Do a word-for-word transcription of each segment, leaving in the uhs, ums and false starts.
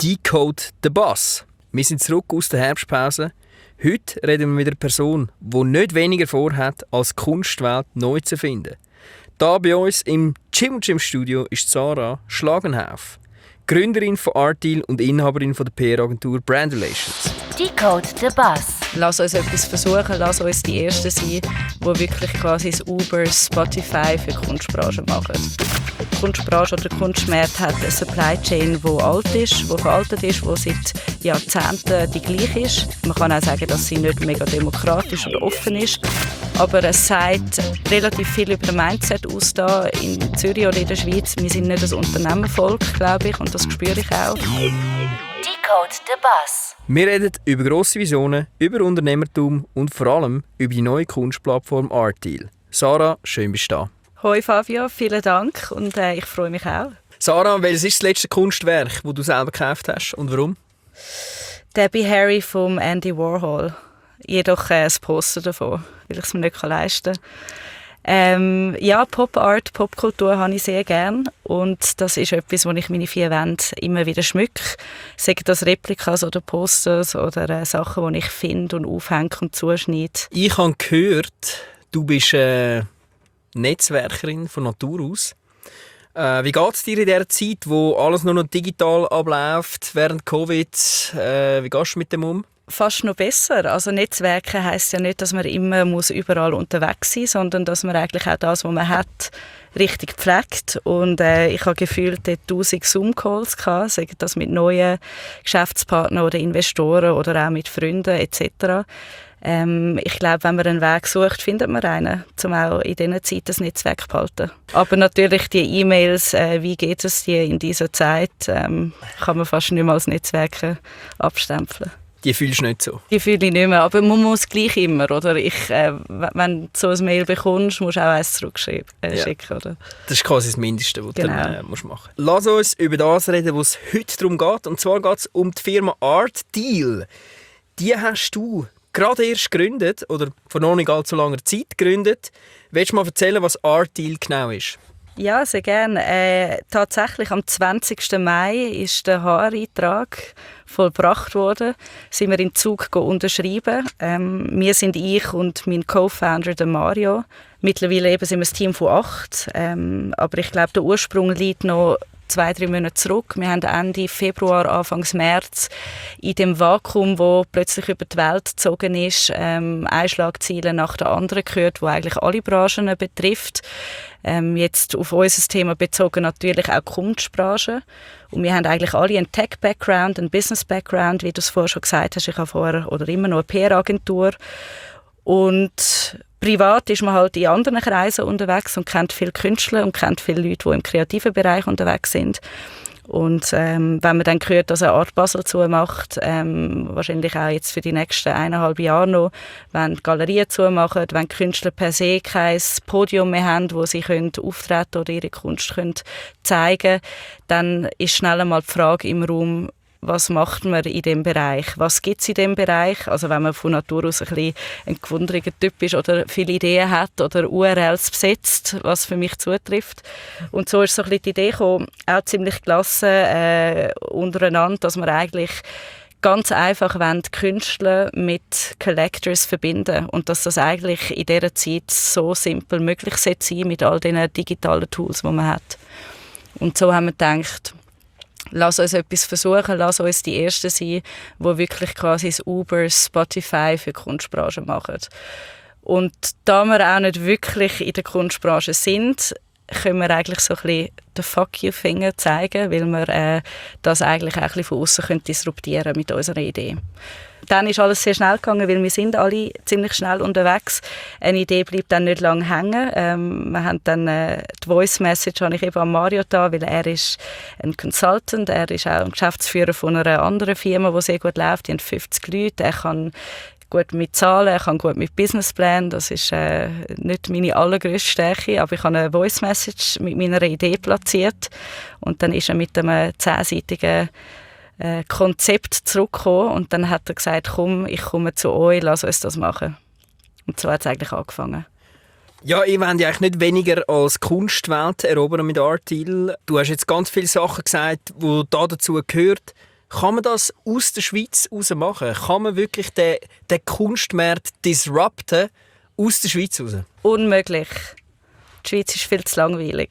Decode the Bus. Wir sind zurück aus der Herbstpause. Heute reden wir mit einer Person, die nicht weniger vorhat, als die Kunstwelt neu zu finden. Da bei uns im Jim und Jim Studio ist Sarah Schlagenhauf, Gründerin von Artdeal und Inhaberin von der P R-Agentur Brand Relations. Decode the Bus. Lass uns etwas versuchen, lass uns die Ersten sein, die wirklich quasi das Uber, Spotify für die Kunstbranche machen. Die Kunstbranche oder der Kunstmarkt hat eine Supply Chain, die alt ist, die veraltet ist, die seit Jahrzehnten die gleiche ist. Man kann auch sagen, dass sie nicht mega demokratisch oder offen ist. Aber es sagt relativ viel über das Mindset aus da in Zürich oder in der Schweiz. Wir sind nicht das Unternehmervolk, glaube ich, und das spüre ich auch. Decode the Bus. Wir reden über grosse Visionen, über Unternehmertum und vor allem über die neue Kunstplattform Artdeal. Sarah, schön bist du da. Hoi Fabio, vielen Dank und äh, ich freue mich auch. Sarah, welches ist das letzte Kunstwerk, das du selber gekauft hast und warum? Debbie Harry von Andy Warhol. Jedoch äh, das Poster davon, weil ich es mir nicht leisten kann. Ähm, ja, Pop Art, Popkultur habe ich sehr gern und das ist etwas, wo ich meine vier Wände immer wieder schmücke. Sei das Replikas oder Posters oder äh, Sachen, die ich finde und aufhänge und zuschneide. Ich habe gehört, du bist äh, Netzwerkerin von Natur aus. Äh, wie geht es dir in dieser Zeit, wo alles nur noch digital abläuft, während Covid? Äh, wie gehst du mit dem um? Fast noch besser. Also Netzwerken heisst ja nicht, dass man immer muss überall unterwegs sein muss, sondern dass man eigentlich auch das, was man hat, richtig pflegt. Und äh, ich habe gefühlt tausend Zoom-Calls gehabt, sei das mit neuen Geschäftspartnern oder Investoren oder auch mit Freunden et cetera. Ähm, ich glaube, wenn man einen Weg sucht, findet man einen, um auch in dieser Zeit das Netzwerk zu behalten. Aber natürlich die E-Mails, äh, wie geht es dir in dieser Zeit, ähm, kann man fast nicht mehr als Netzwerke abstempeln. Die fühlst du nicht so? Die fühle ich nicht mehr, aber man muss gleich immer, oder? Ich, äh, wenn du so ein Mail bekommst, musst du auch eins zurückschicken, äh, ja. oder? Das ist quasi das Mindeste, was genau. du dann, äh, musst machen musst. Lass uns über das reden, was es heute darum geht. Und zwar geht es um die Firma Artdeal. Die hast du gerade erst gegründet, oder vor noch nicht allzu langer Zeit gegründet. Willst du mal erzählen, was Artdeal genau ist? Ja, sehr gerne. Äh, tatsächlich am zwanzigsten Mai ist der Haareintrag vollbracht worden. Sind wir in Zug unterschrieben. Ähm, wir sind ich und mein Co-Founder, der Mario. Mittlerweile eben sind wir ein Team von acht. Ähm, aber ich glaube, der Ursprung liegt noch zwei, drei Monate zurück. Wir haben Ende Februar, Anfang März in dem Vakuum, wo plötzlich über die Welt gezogen ist, ähm, Einschlagziele nach der anderen gehört, wo eigentlich alle Branchen betrifft. Ähm, jetzt auf unser Thema bezogen natürlich auch die Kunstbranche. Und wir haben eigentlich alle einen Tech-Background, einen Business-Background, wie du es vorher schon gesagt hast. Ich habe vorher oder immer noch eine P R-Agentur. Und privat ist man halt in anderen Kreisen unterwegs und kennt viele Künstler und kennt viele Leute, die im kreativen Bereich unterwegs sind. Und ähm, wenn man dann hört, dass eine Art Basel zumacht, ähm, wahrscheinlich auch jetzt für die nächsten eineinhalb Jahre noch, wenn die Galerien zumachen, wenn die Künstler per se kein Podium mehr haben, wo sie können auftreten oder ihre Kunst können zeigen, dann ist schnell einmal die Frage im Raum, was macht man in diesem Bereich? Was gibt es in diesem Bereich? Also wenn man von Natur aus ein bisschen ein gewunderiger Typ ist oder viele Ideen hat oder U R Ls besetzt, was für mich zutrifft. Und so ist so ein bisschen die Idee gekommen, auch ziemlich gelassen äh, untereinander, dass man eigentlich ganz einfach wollen, die Künstler mit Collectors verbinden und dass das eigentlich in dieser Zeit so simpel möglich sein sollte mit all diesen digitalen Tools, die man hat. Und so haben wir gedacht, lass uns etwas versuchen, lass uns die Ersten sein, die wirklich quasi das Uber, Spotify für die Kunstbranche machen. Und da wir auch nicht wirklich in der Kunstbranche sind, können wir eigentlich so ein bisschen den Fuck-you-Finger zeigen, weil wir äh, das eigentlich auch ein bisschen von außen disruptieren können mit unserer Idee. Dann ist alles sehr schnell gegangen, weil wir sind alle ziemlich schnell unterwegs. Eine Idee bleibt dann nicht lange hängen. Ähm, wir haben dann äh, die Voice Message habe ich eben an Mario da, weil er ist ein Consultant, er ist auch ein Geschäftsführer von einer anderen Firma, die sehr gut läuft. Die haben fünfzig Leute. Er kann gut mit Zahlen, er kann gut mit Businessplan. Das ist äh, nicht meine allergrößte Stärke, aber ich habe eine Voice Message mit meiner Idee platziert und dann ist er mit einem zehnseitigen Äh, Konzept zurückgekommen und dann hat er gesagt, komm, ich komme zu euch, lass uns das machen. Und so hat es eigentlich angefangen. Ja, ihr wollt ja eigentlich nicht weniger als Kunstwelt erobern mit Artdeal. Du hast jetzt ganz viele Sachen gesagt, die da dazu gehört. Kann man das aus der Schweiz raus machen? Kann man wirklich den, den Kunstmarkt disrupten aus der Schweiz raus? Unmöglich. Die Schweiz ist viel zu langweilig.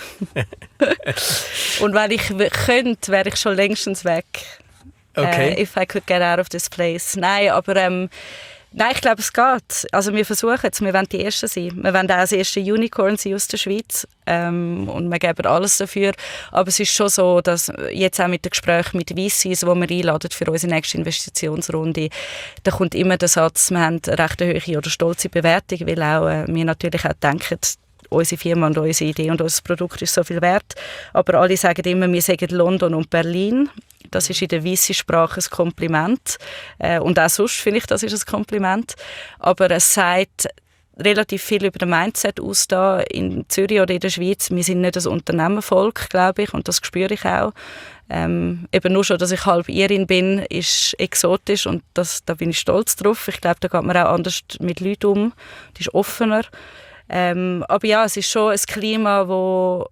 Und wenn ich w- könnte, wäre ich schon längstens weg. Okay. Uh, if I could get out of this place. Nein, aber ähm, nein, ich glaube, es geht. Also wir versuchen es, wir wollen die Ersten sein. Wir wollen auch das erste Unicorn sein aus der Schweiz. Ähm, und wir geben alles dafür. Aber es ist schon so, dass jetzt auch mit den Gesprächen mit V Cs, die wir einladen für unsere nächste Investitionsrunde, da kommt immer der Satz, wir haben eine recht hohe oder stolze Bewertung, weil auch äh, wir natürlich auch denken, unsere Firma und unsere Idee und unser Produkt ist so viel wert. Aber alle sagen immer, wir sagen London und Berlin. Das ist in der Weisse-Sprache ein Kompliment. Äh, und auch sonst finde ich, das ist ein Kompliment. Aber es sagt relativ viel über das Mindset aus da in Zürich oder in der Schweiz. Wir sind nicht das Unternehmervolk, glaube ich, und das spüre ich auch. Ähm, eben nur schon, dass ich halb Irin bin, ist exotisch und das, da bin ich stolz drauf. Ich glaube, da geht man auch anders mit Leuten um. Die ist offener. Ähm, aber ja, es ist schon ein Klima, das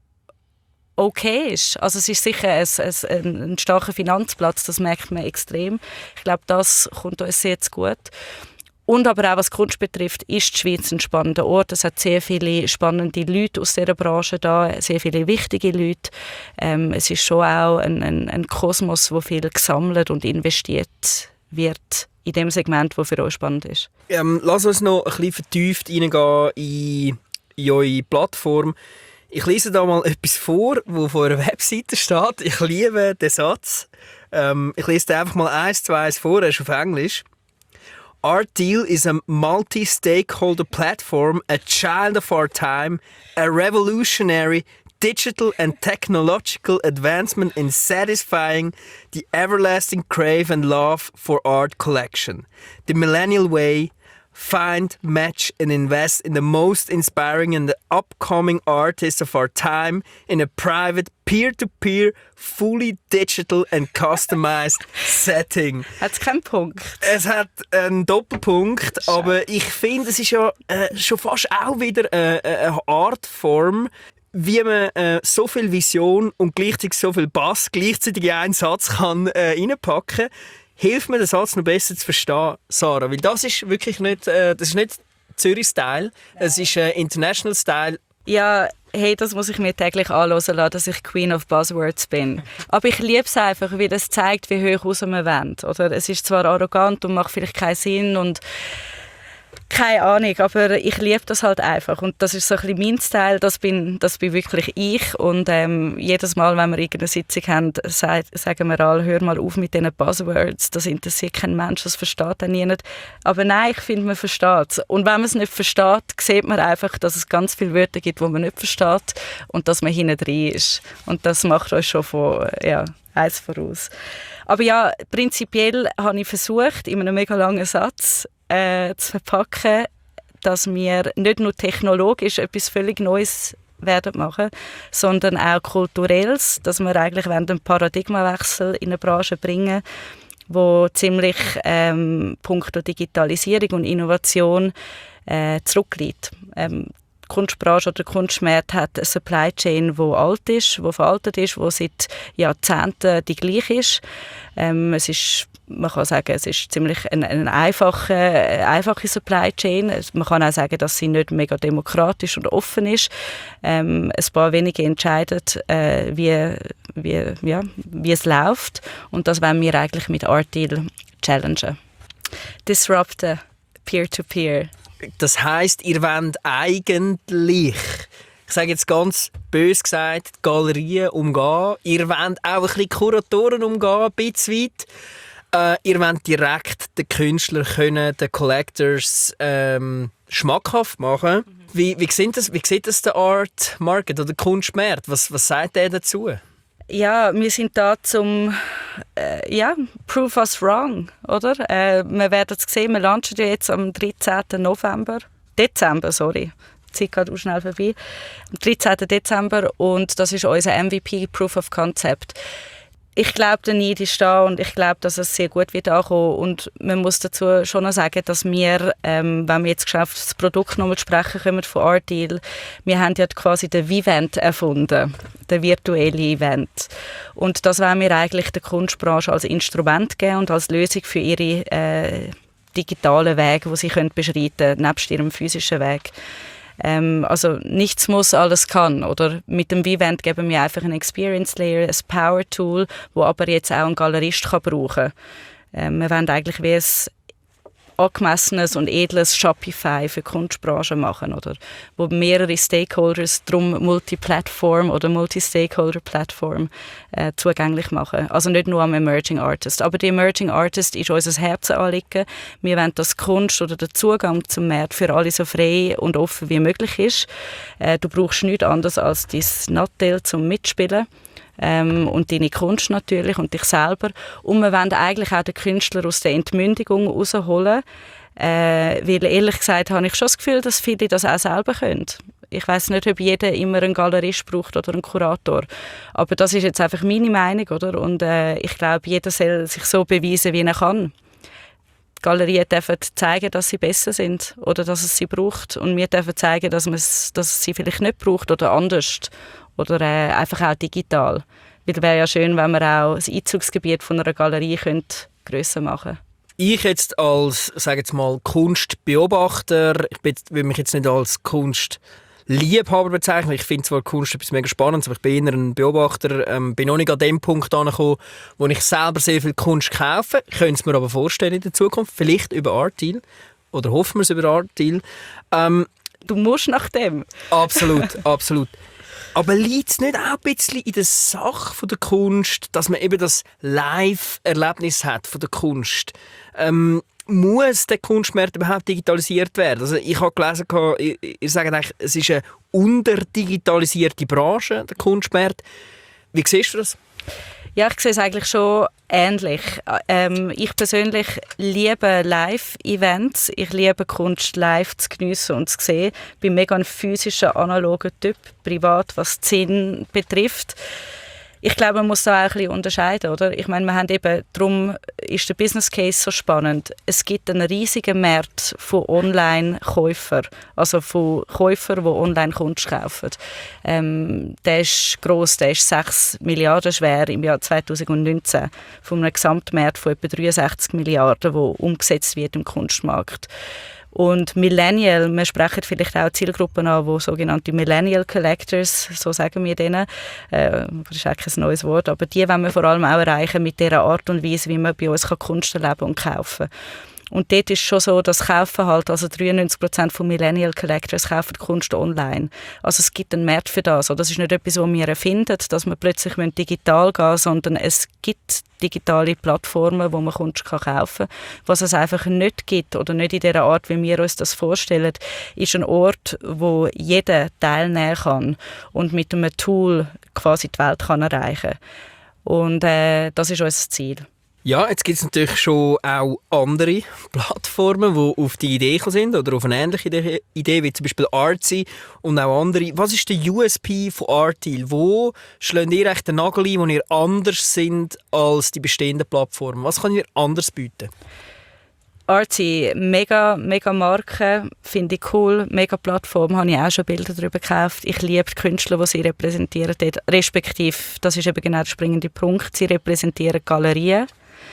okay ist. Also es ist sicher ein, ein, ein starker Finanzplatz, das merkt man extrem. Ich glaube, das kommt uns sehr zu gut. Und aber auch was Kunst betrifft, ist die Schweiz ein spannender Ort. Es hat sehr viele spannende Leute aus dieser Branche da, sehr viele wichtige Leute. Ähm, es ist schon auch ein, ein, ein Kosmos, wo viel gesammelt und investiert wird in dem Segment, das für uns spannend ist. Ähm, lass uns noch ein bisschen vertieft reingehen in, in eure Plattform. Ich lese da mal etwas vor, das auf eurer Webseite steht. Ich liebe den Satz. Ähm, ich lese den einfach mal eins, zwei eins vor, er ist auf Englisch. Art Deal is a multi-stakeholder platform, a child of our time, a revolutionary digital and technological advancement in satisfying the everlasting crave and love for art collection. The millennial way, find, match and invest in the most inspiring and the upcoming artists of our time in a private, peer-to-peer, fully digital and customized setting. Hat es keinen Punkt? Es hat einen Doppelpunkt, Schau. aber ich finde, es ist ja äh, schon fast auch wieder äh, eine Artform, wie man äh, so viel Vision und gleichzeitig so viel Bass gleichzeitig in einen Satz kann äh, reinpacken. Hilft mir, den Satz noch besser zu verstehen, Sarah, weil das ist wirklich nicht, äh, das ist nicht Zürich-Style, es ist äh, International-Style. Ja, hey, das muss ich mir täglich anhören lassen, dass ich Queen of Buzzwords bin. Aber ich liebe es einfach, weil es zeigt, wie hoch raus wir wollen. Oder es ist zwar arrogant und macht vielleicht keinen Sinn und keine Ahnung, aber ich liebe das halt einfach. Und das ist so ein bisschen mein Style, das bin, das bin wirklich ich. Und ähm, jedes Mal, wenn wir irgendeine Sitzung haben, sagt, sagen wir alle, hör mal auf mit diesen Buzzwords, das interessiert kein Mensch, das versteht auch niemand. Aber nein, ich finde, man versteht es. Und wenn man es nicht versteht, sieht man einfach, dass es ganz viele Wörter gibt, die man nicht versteht und dass man hinten drin ist. Und das macht uns schon von, ja, eins voraus. Aber ja, prinzipiell habe ich versucht, in einem mega langen Satz äh, zu verpacken, dass wir nicht nur technologisch etwas völlig Neues werden machen, sondern auch kulturelles, dass wir eigentlich einen Paradigmenwechsel in eine Branche bringen, wo ziemlich ähm, punkto Digitalisierung und Innovation äh, zurückliegt. Ähm, die Kunstbranche oder der Kunstmarkt hat eine Supply Chain, die alt ist, die veraltet ist, die seit Jahrzehnten die gleiche ist. Ähm, es ist Man kann sagen, es ist ziemlich eine, eine einfache, eine einfache Supply Chain. Man kann auch sagen, dass sie nicht mega demokratisch und offen ist. Ähm, ein paar wenige entscheiden, äh, wie, wie, ja, wie es läuft. Und das wollen wir eigentlich mit Art Deal challengen. Disrupten, Peer-to-Peer. Das heisst, ihr wollt eigentlich, ich sage jetzt ganz bös gesagt, die Galerien umgehen. Ihr wollt auch ein bisschen Kuratoren umgehen, ein bisschen weit. Äh, ihr wollt direkt den Künstlern können, den Collectors ähm, schmackhaft machen. Mhm. Wie, wie, sieht das, wie sieht das der Art Market oder der Kunstmarkt? Was, was sagt der dazu? Ja, wir sind da zum äh, ja, Prove us wrong, oder? Äh, wir werden es sehen, wir launchen ja jetzt am dreizehnten November. Dezember, sorry. Die Zeit geht auch schnell vorbei. Am dreizehnten Dezember und das ist unser M V P, Proof of Concept. Ich glaube, der Need ist da und ich glaube, dass es sehr gut wird ankommen. Und man muss dazu schon noch sagen, dass wir, ähm, wenn wir jetzt geschafft das Produkt nochmal sprechen können von Artdeal, wir haben ja quasi den Vivent erfunden, den virtuellen Event. Und das wollen wir eigentlich der Kunstbranche als Instrument geben und als Lösung für ihre äh, digitalen Wege, die sie können beschreiten können, nebst ihrem physischen Weg. Ähm, also nichts muss, alles kann. Oder mit dem Vivent geben wir einfach einen Experience Layer, ein Power Tool, wo aber jetzt auch ein Galerist kann brauchen kann. Ähm, wir wollen eigentlich wie ein angemessenes und edles Shopify für die Kunstbranche machen, oder? Wo mehrere Stakeholders drum Multi-Plattform oder Multi-Stakeholder-Plattform äh, zugänglich machen. Also nicht nur am Emerging Artist. Aber die Emerging Artist ist unser Herzenanliegen. Wir wollen, dass Kunst oder der Zugang zum Markt für alle so frei und offen wie möglich ist. Äh, du brauchst nichts anderes als dein Nattel zum Mitspielen. Ähm, und deine Kunst natürlich und dich selber. Und wir wollen eigentlich auch den Künstler aus der Entmündigung rausholen, äh, weil ehrlich gesagt habe ich schon das Gefühl, dass viele das auch selber können. Ich weiss nicht, ob jeder immer einen Galerist braucht oder einen Kurator, aber das ist jetzt einfach meine Meinung, oder? Und äh, ich glaube, jeder soll sich so beweisen, wie er kann. Die Galerien dürfen zeigen, dass sie besser sind oder dass es sie braucht. Und wir dürfen zeigen, dass, dass es sie vielleicht nicht braucht oder anders. Oder äh, einfach auch digital. Weil es wäre ja schön, wenn wir auch das Einzugsgebiet von einer Galerie grösser machen könnten. Ich jetzt als, sage jetzt mal, Kunstbeobachter, ich bin, will mich jetzt nicht als Kunstliebhaber bezeichnen. Ich finde zwar Kunst etwas mega Spannendes, aber ich bin eher ein Beobachter. Ähm, bin noch nicht an dem Punkt angekommen, wo ich selber sehr viel Kunst kaufe. Ich könnte es mir aber vorstellen in der Zukunft, vielleicht über Artdeal. Oder hoffen wir es über Artdeal. Ähm, du musst nach dem. Absolut, absolut. Aber liegt es nicht auch ein bisschen in der Sache von der Kunst, dass man eben das Live-Erlebnis hat von der Kunst? Ähm, muss der Kunstmarkt überhaupt digitalisiert werden? Also ich habe gelesen, ihr sagt eigentlich, es ist eine unterdigitalisierte Branche, der Kunstmarkt. Wie siehst du das? Ja, ich sehe es eigentlich schon ähnlich. Ähm, ich persönlich liebe Live-Events. Ich liebe Kunst live zu geniessen und zu sehen. Ich bin mega ein physischer, analoger Typ, privat, was den Sinn betrifft. Ich glaube, man muss da auch ein bisschen unterscheiden, oder? Ich meine, wir haben eben, darum ist der Business Case so spannend. Es gibt einen riesigen Markt von Online-Käufern, also von Käufern, die online Kunst kaufen. Ähm, der ist gross, der ist sechs Milliarden schwer im Jahr zwanzig neunzehn, von einem Gesamtmarkt von etwa dreiundsechzig Milliarden, der umgesetzt wird im Kunstmarkt. Und Millennial, wir sprechen vielleicht auch Zielgruppen an, die sogenannte Millennial Collectors, so sagen wir denen, äh, das ist eigentlich ein neues Wort, aber die wollen wir vor allem auch erreichen mit dieser Art und Weise, wie man bei uns Kunst erleben und kaufen kann. Und dort ist schon so, dass Kaufen halt, also dreiundneunzig Prozent von Millennial Collectors kaufen Kunst online. Also es gibt einen Markt für das. Das ist nicht etwas, was wir erfinden, dass wir plötzlich digital gehen müssen, sondern es gibt digitale Plattformen, wo man Kunst kaufen kann. Was es einfach nicht gibt oder nicht in der Art, wie wir uns das vorstellen, ist ein Ort, wo jeder teilnehmen kann und mit einem Tool quasi die Welt kann erreichen kann. Und äh, das ist unser Ziel. Ja, jetzt gibt es natürlich schon auch andere Plattformen, die auf die Idee gekommen sind oder auf eine ähnliche Idee, wie zum Beispiel Artsy und auch andere. Was ist der U S P von Artdeal? Wo schlägt ihr echt den Nagel ein, wo ihr anders sind als die bestehenden Plattformen? Was kann ihr anders bieten? Artsy, mega, mega Marke, finde ich cool, mega Plattform, habe ich auch schon Bilder darüber gekauft. Ich liebe die Künstler, die sie repräsentieren dort, respektive, das ist eben genau der springende Punkt, sie repräsentieren Galerien.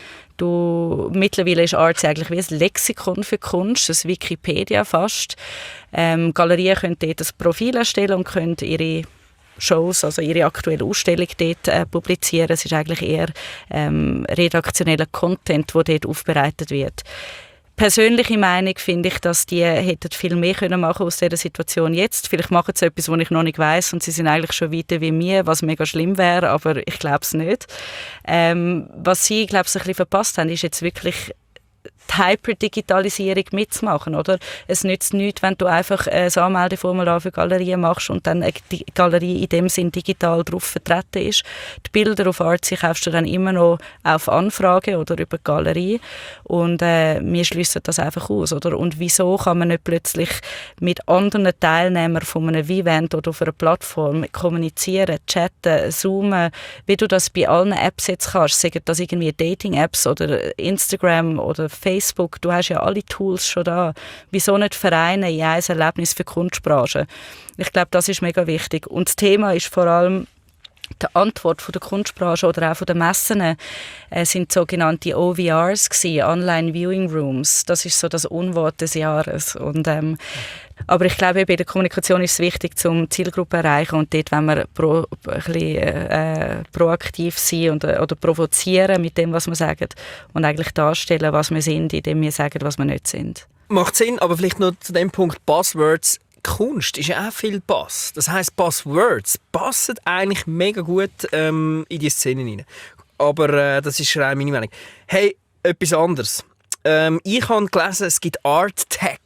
Du, mittlerweile ist Artsy eigentlich wie ein Lexikon für Kunst, ein Wikipedia fast. Ähm, Galerien können dort ein Profil erstellen und können ihre Shows, also ihre aktuelle Ausstellung dort äh, publizieren. Es ist eigentlich eher ähm, redaktioneller Content, der dort aufbereitet wird. Persönliche Meinung finde ich, dass die hätten viel mehr können machen aus dieser Situation jetzt. Vielleicht machen sie etwas, was ich noch nicht weiss und sie sind eigentlich schon weiter wie mir, was mega schlimm wäre, aber ich glaube es nicht. Ähm, was sie, glaube ich, ein bisschen verpasst haben, ist jetzt wirklich die Hyper-Digitalisierung mitzumachen, oder? Es nützt nichts, wenn du einfach ein Anmeldeformular für Galerien machst und dann die Galerie in dem Sinn digital drauf vertreten ist. Die Bilder auf Artsy kaufst du dann immer noch auf Anfrage oder über die Galerie und äh, wir schliessen das einfach aus, oder? Und wieso kann man nicht plötzlich mit anderen Teilnehmern von einem Event oder auf einer Plattform kommunizieren, chatten, zoomen, wie du das bei allen Apps jetzt kannst, sagen das irgendwie Dating-Apps oder Instagram oder Facebook. Facebook, du hast ja alle Tools schon da. Wieso nicht vereinen in ein Erlebnis für die Kunstbranche? Ich glaube, das ist mega wichtig. Und das Thema ist vor allem die Antwort von der Kunstbranche oder auch von den Messen äh, sind sogenannte O V Rs gewesen, Online Viewing Rooms. Das ist so das Unwort des Jahres. Und, ähm, aber ich glaube, bei der Kommunikation ist es wichtig, um Zielgruppe zu erreichen und dort wollen wir pro, ein bisschen, äh, proaktiv sein und, oder provozieren mit dem, was wir sagen und eigentlich darstellen, was wir sind, indem wir sagen, was wir nicht sind. Macht Sinn, aber vielleicht noch zu dem Punkt Buzzwords. Kunst ist ja auch viel Bass. Das heisst, Buzzwords passen eigentlich mega gut ähm, in die Szene rein. Aber äh, das ist rein meine Meinung. Hey, etwas anderes. Ähm, ich habe gelesen, es gibt Art Tech.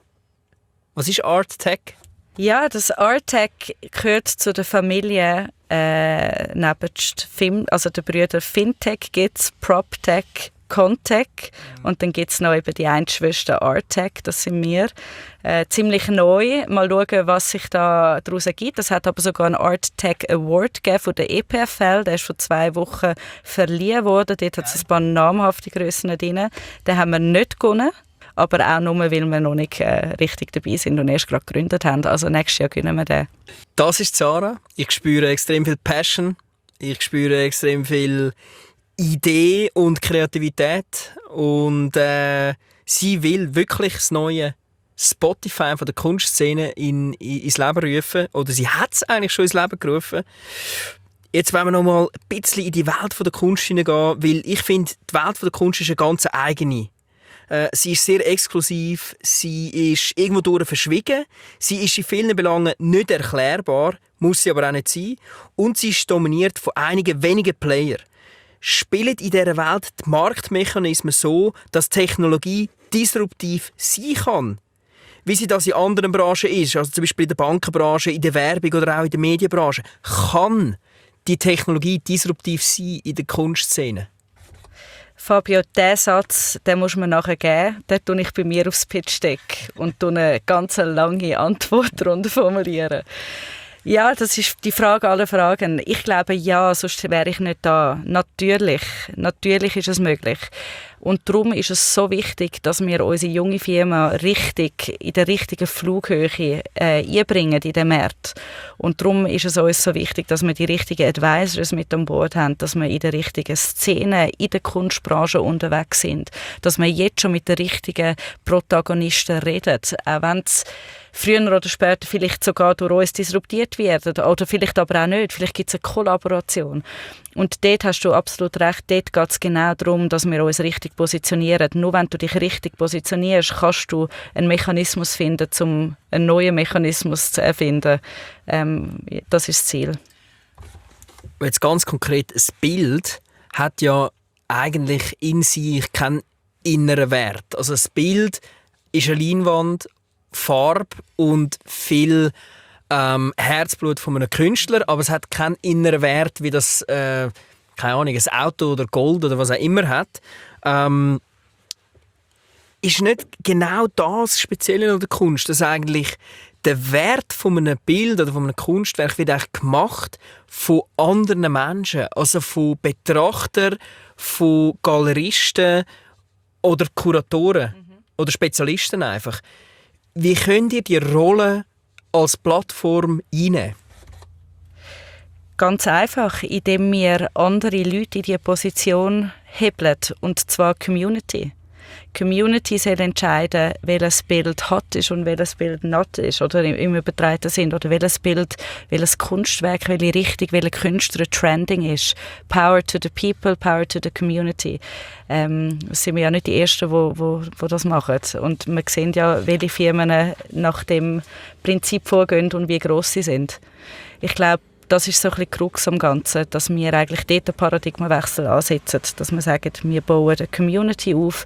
Was ist Art Tech? Ja, das Art Tech gehört zu der Familie äh, nebst Film, also der Brüder Fintech gibt es, PropTech, Contech und dann gibt es noch eben die eine Schwester Arttech, das sind wir. Äh, ziemlich neu. Mal schauen, was sich da daraus ergibt. Es hat aber sogar einen Arttech Award gegeben von der E P F L. Der ist vor zwei Wochen verliehen worden. Dort hat es ein paar namhafte Grössen drin. Den haben wir nicht gewonnen. Aber auch nur, weil wir noch nicht äh, richtig dabei sind und erst gerade gegründet haben. Also nächstes Jahr gewinnen wir den. Das ist Sarah. Ich spüre extrem viel Passion. Ich spüre extrem viel Idee und Kreativität und äh, sie will wirklich das neue Spotify von der Kunstszene in, in, ins Leben rufen oder sie hat es eigentlich schon ins Leben gerufen. Jetzt wollen wir noch mal ein bisschen in die Welt von der Kunst hineingehen, weil ich finde, die Welt von der Kunst ist eine ganz eigene. Äh, sie ist sehr exklusiv, sie ist irgendwo durch verschwiegen, sie ist in vielen Belangen nicht erklärbar, muss sie aber auch nicht sein und sie ist dominiert von einigen wenigen Playern. Spielen in dieser Welt die Marktmechanismen so, dass Technologie disruptiv sein kann? Wie sie das in anderen Branchen ist, also zum Beispiel in der Bankenbranche, in der Werbung oder auch in der Medienbranche. Kann die Technologie disruptiv sein in der Kunstszene? Fabio, diesen Satz den muss man nachher geben. Den tue ich bei mir aufs Pitch-Deck und eine ganz lange Antwortrunde formulieren. Ja, das ist die Frage aller Fragen. Ich glaube, ja, sonst wäre ich nicht da. Natürlich, natürlich ist es möglich. Und darum ist es so wichtig, dass wir unsere junge Firma richtig, in der richtigen Flughöhe äh, einbringen in den Markt. Und darum ist es uns so wichtig, dass wir die richtigen Advisors mit an Bord haben, dass wir in der richtigen Szene, in der Kunstbranche unterwegs sind, dass wir jetzt schon mit den richtigen Protagonisten reden, auch wenn es früher oder später vielleicht sogar durch uns disruptiert werden oder vielleicht aber auch nicht. Vielleicht gibt es eine Kollaboration. Und dort hast du absolut recht, dort geht es genau darum, dass wir uns richtig positionieren. Nur wenn du dich richtig positionierst, kannst du einen Mechanismus finden, um einen neuen Mechanismus zu erfinden. Ähm, das ist das Ziel. Jetzt ganz konkret, ein Bild hat ja eigentlich in sich keinen inneren Wert. Also ein Bild ist eine Leinwand, Farbe und viel ähm, Herzblut von einem Künstler, aber es hat keinen inneren Wert, wie das äh, keine Ahnung, ein Auto oder Gold oder was auch immer hat. Ähm, ist nicht genau das Spezielle an der Kunst, dass eigentlich der Wert von einem Bild oder von einem Kunstwerk wird eigentlich gemacht von anderen Menschen, also von Betrachtern, von Galeristen oder Kuratoren mhm. oder Spezialisten einfach. Wie könnt ihr die Rolle als Plattform einnehmen? Ganz einfach, indem wir andere Leute in diese Position hebeln, und zwar Community. Community soll entscheiden, welches Bild hot ist und welches Bild not ist, oder im übertreiten Sinn, oder welches Bild, welches Kunstwerk, welche Richtung, welcher Künstler trending ist. Power to the people, power to the community. Ähm, sind wir ja nicht die Ersten, die wo, wo, wo das machen. Und wir sehen ja, welche Firmen nach dem Prinzip vorgehen und wie gross sie sind. Ich glaube, das ist so ein bisschen die Krux am Ganzen, dass wir eigentlich dort einen Paradigmenwechsel ansetzen, dass wir sagen, wir bauen eine Community auf,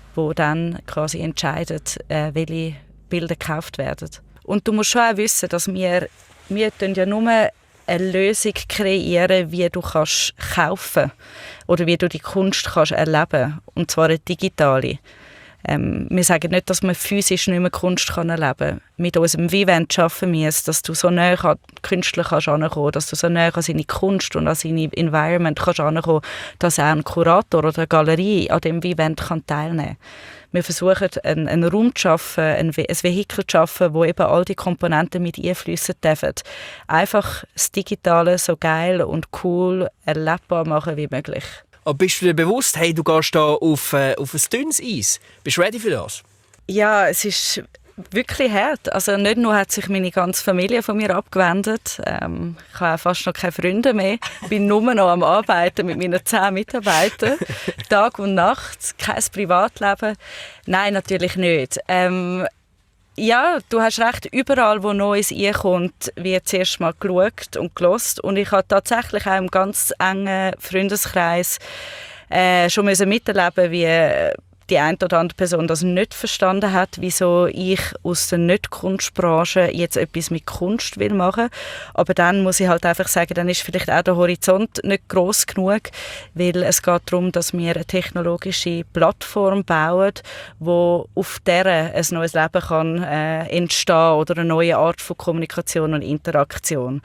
wo dann quasi entscheidet, äh, welche Bilder gekauft werden. Und du musst schon auch wissen, dass wir, wir ja nur eine Lösung kreieren, wie du kannst kaufen oder wie du die Kunst kannst erleben, und zwar eine digitale. Ähm, wir sagen nicht, dass man physisch nicht mehr Kunst kann erleben kann. Mit unserem Vivent schaffen wir es, dass du so näher an den Künstler kannst herankommen, dass du so näher an seine Kunst und an seine Environment kannst herankommen, dass auch ein Kurator oder eine Galerie an dem Vivent kann teilnehmen kann. Wir versuchen, einen, einen Raum zu schaffen, ein, ein Vehikel zu schaffen, wo eben all die Komponenten mit einfließen dürfen. Einfach das Digitale so geil und cool erlebbar machen wie möglich. Aber bist du dir bewusst, hey, du gehst da auf, äh, auf ein dünnes Eis? Bist du ready für das? Ja, es ist wirklich hart. Also nicht nur hat sich meine ganze Familie von mir abgewendet. Ähm, ich habe auch fast noch keine Freunde mehr. Ich bin nur noch am Arbeiten mit meinen zehn Mitarbeitern. Tag und Nacht, kein Privatleben. Nein, natürlich nicht. Ähm, Ja, du hast recht, überall, wo Neues reinkommt, wird zuerst mal geschaut und gehört. Und ich habe tatsächlich auch im ganz engen Freundeskreis äh, schon miterleben, wie die eine oder andere Person das nicht verstanden hat, wieso ich aus der Nicht-Kunstbranche jetzt etwas mit Kunst will machen. Aber dann muss ich halt einfach sagen, dann ist vielleicht auch der Horizont nicht gross genug, weil es geht darum, dass wir eine technologische Plattform bauen, wo auf der ein neues Leben kann äh, entstehen oder eine neue Art von Kommunikation und Interaktion.